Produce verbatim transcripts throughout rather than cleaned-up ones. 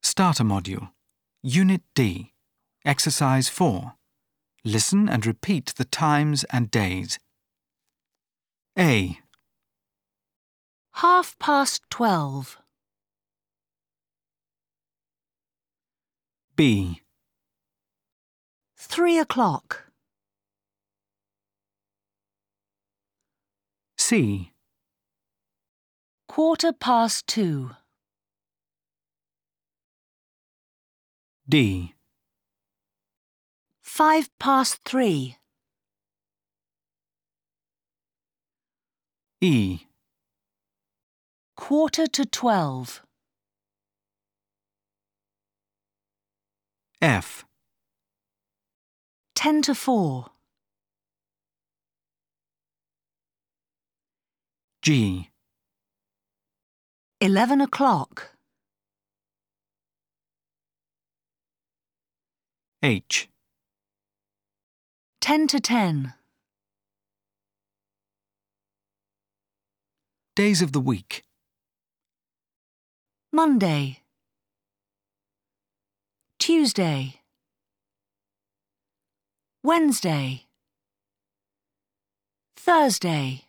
Starter Module, Unit D, Exercise four. Listen and repeat the times and days. A. Half past twelve. B. Three o'clock. C. Quarter past two. D. Five past three. E. Quarter to twelve. F. Ten to four. G. Eleven o'clock. H. Ten to ten. Days of the week. Monday. Tuesday. Wednesday. Thursday.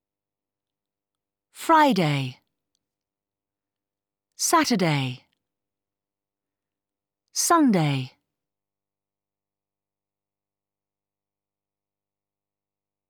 Friday. Saturday. Sunday.